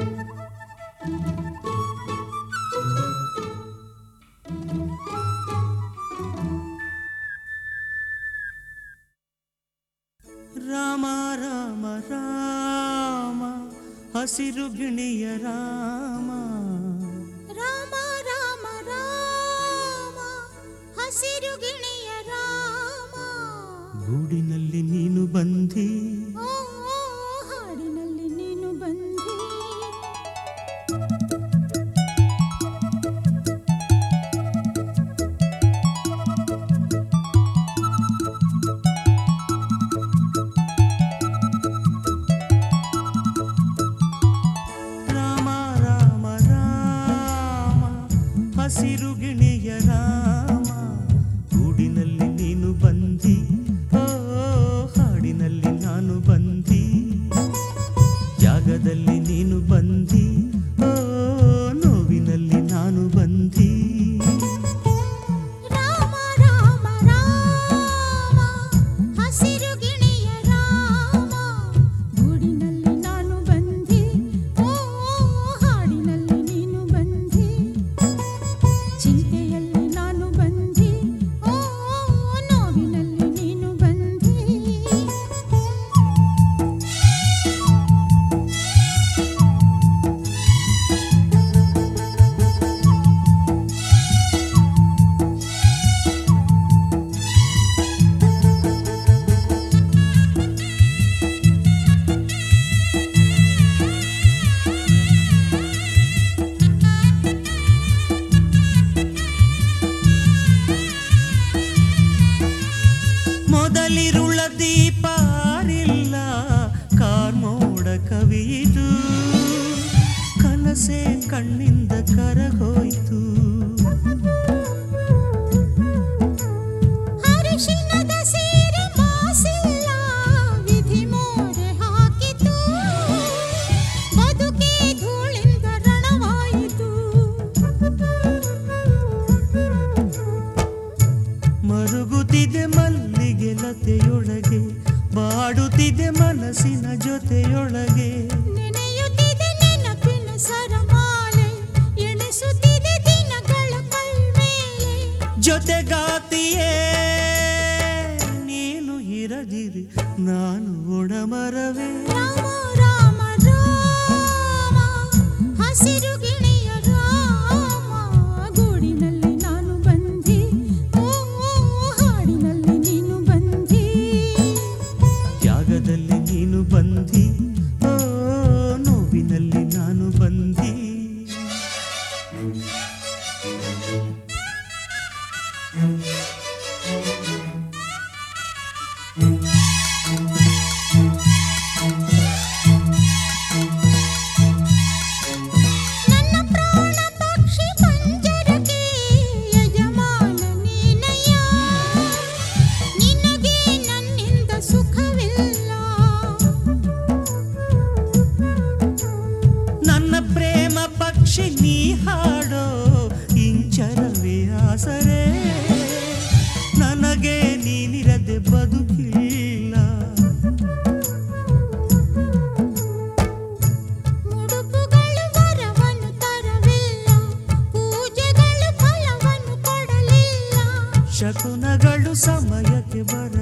ರಾಮ ರಾಮ ರಾಮ ಹಸಿರು ಗಿಣಿಯ ರಾಮ ರಾಮ ರಾಮ ರಾಮ ಹಸಿರು ಗಿಣಿಯ ರಾಮ ಗೂಡಿನಲ್ಲಿ ನೀನು ಬಂದಿ ಓ ಹಾಡಿನಲ್ಲಿ ನೀನು ಬಂದಿ ಹಸಿರು ಗಿಣಿಯ ರಾಮ ಗೂಡಿನಲ್ಲಿ ನೀನು ಬಂದಿ ಓ ಹಾಡಿನಲ್ಲಿ ನಾನು ಬಂದಿ ಜಾಗದಲ್ಲಿ ನೀನು ಬಂದಿ ಓ ನೋವಿನಲ್ಲಿ ನಾನು ಬಂದಿ ರಾಮ ರಾಮ ರಾಮ ಹಸಿರು ಗಿಣಿಯ ರಾಮ ಗೂಡಿನಲ್ಲಿ ನಾನು ಬಂದಿ ಓ ಹಾಡಿನಲ್ಲಿ ನೀನು ಬಂದಿ ಚಿಂತೆಯಲ್ಲಿ ನಾನು ಬಂದಿ ಓ ನೋವಿನಲ್ಲಿ ನೀನು ಬಂದಿ ಮೊದಲಿರುಳ ದೀಪ ಆರಿಲ್ಲ ಕಾರ್ಮೋಡ ಕವಿಯಿತು ಕನಸೆ ಕಣ್ಣಿಂದ ಕರಗೋಯ್ತು ಅರಿಶಿನದ ಸೀರೆ ಮಾಸಿಲ್ಲ ವಿಧಿ ಮೋರೆ ಹಾಕಿತು ಬದುಕೇ ಧೂಳಿಂದ ರಣವಾಯಿತು ಮರುಗುತ್ತಿದೆ ಮಲ್ಲಿಗೆ ಲತೆಯೊಳಗೆ ಬಾಡುತ್ತಿದೆ ಮನಸ್ಸಿನ ಜೊತೆಯೊಳಗೆ ನೆನೆಯುತ್ತಿದೆ ನೆನಪಿನ ಸರಮಾಲೆ ಎಣಿಸುತ್ತಿದೆ ದಿನಗಳ ಕೈಮೇಲೆ ಜೊತೆಗಾತಿಯೇ ನೀನು ಇರದಿರಿ ನಾನು ಒಡಮರವೇ ರಾಮ ರಾಮ ರಾಮ ಹಸಿರು ಗಿಣಿಯ ರಾಮ ಗೂಡಿನಲ್ಲಿ ನಾನು ಬಂದಿ ಓ ಹಾಡಿನಲ್ಲಿ ನೀನು ಬಂದಿ ತ್ಯಾಗದಲ್ಲಿ ನೀನು ಬಂದಿ ಓ ನೋವಿನಲ್ಲಿ ನಾನು ಬಂದಿ ನನ್ನ ಪ್ರಾಣ ಪಕ್ಷಿ ಪಂಜರಕ್ಕೆ ಯಜಮಾನ ನೀನಯ್ಯ ನಿನಗೆ ನನ್ನಿಂದ ಸುಖವಿಲ್ಲ ನನ್ನ ಪ್ರೇಮ ಪಕ್ಷಿ ನೀ ಹಾಡೋ ಇಂಚರವೇ ಆಸರೆ ನನಗೆ ನೀನಿರದೆ ಬದುಕಿಲ್ಲ ಮುಡುಪುಗಳು ವರವನ್ನು ತರವಿಲ್ಲ ಪೂಜೆಗಳು ಫಲವನ್ನು ಕೊಡಲಿಲ್ಲ ಶಕುನಗಳು ಸಮಯಕ್ಕೆ ಬರ